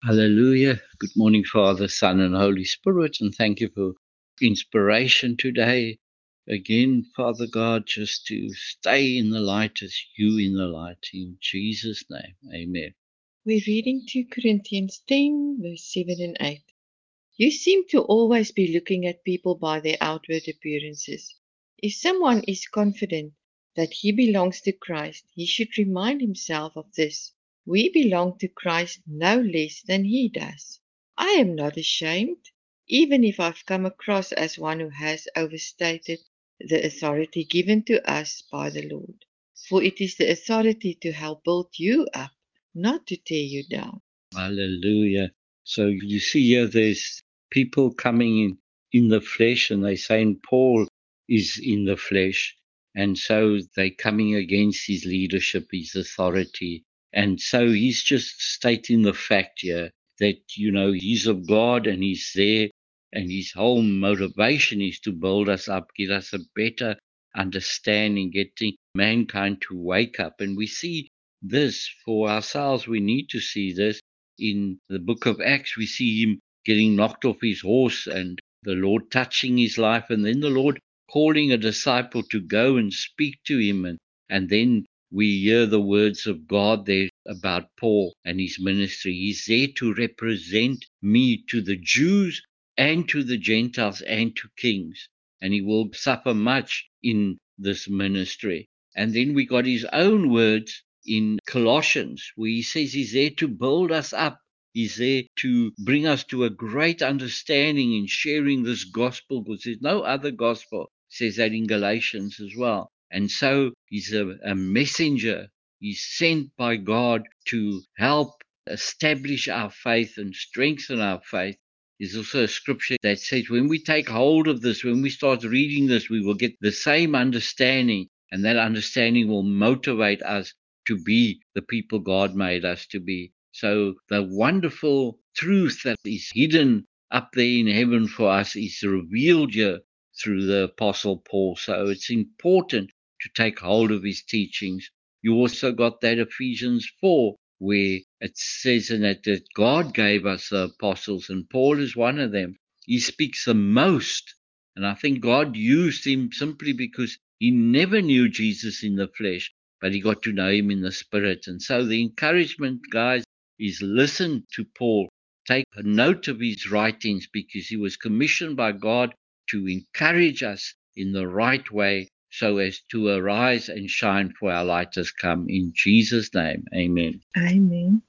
Hallelujah. Good morning, Father, Son, and Holy Spirit. And thank you for inspiration today. Again, Father God, just to stay in the light as you in the light. In Jesus' name, amen. We're reading 2 Corinthians 10, verse 7 and 8. You seem to always be looking at people by their outward appearances. If someone is confident that he belongs to Christ, he should remind himself of this. We belong to Christ no less than he does. I am not ashamed, even if I've come across as one who has overstated the authority given to us by the Lord. For it is the authority to help build you up, not to tear you down. Hallelujah. So you see here, there's people coming in the flesh, and they're saying Paul is in the flesh. And so they're coming against his leadership, his authority. And so he's just stating the fact here that, he's of God and he's there. And his whole motivation is to build us up, give us a better understanding, getting mankind to wake up. And we see this for ourselves. We need to see this in the book of Acts. We see him getting knocked off his horse and the Lord touching his life, and then the Lord calling a disciple to go and speak to him. And then we hear the words of God there about Paul and his ministry. He's there to represent me to the Jews and to the Gentiles and to kings. And he will suffer much in this ministry. And then we got his own words in Colossians, where he says he's there to build us up. He's there to bring us to a great understanding in sharing this gospel, because there's no other gospel. It says that in Galatians as well. And so he's a messenger. He's sent by God to help establish our faith and strengthen our faith. There's also a scripture that says when we take hold of this, when we start reading this, we will get the same understanding, and that understanding will motivate us to be the people God made us to be. So the wonderful truth that is hidden up there in heaven for us is revealed here through the Apostle Paul. So it's important to take hold of his teachings. You also got that Ephesians 4, where it says in it that God gave us the apostles, and Paul is one of them. He speaks the most, and I think God used him simply because he never knew Jesus in the flesh, but he got to know him in the spirit. And so the encouragement, guys, is listen to Paul. Take a note of his writings, because he was commissioned by God to encourage us in the right way, so as to arise and shine, for our light has come. In Jesus' name, amen. Amen.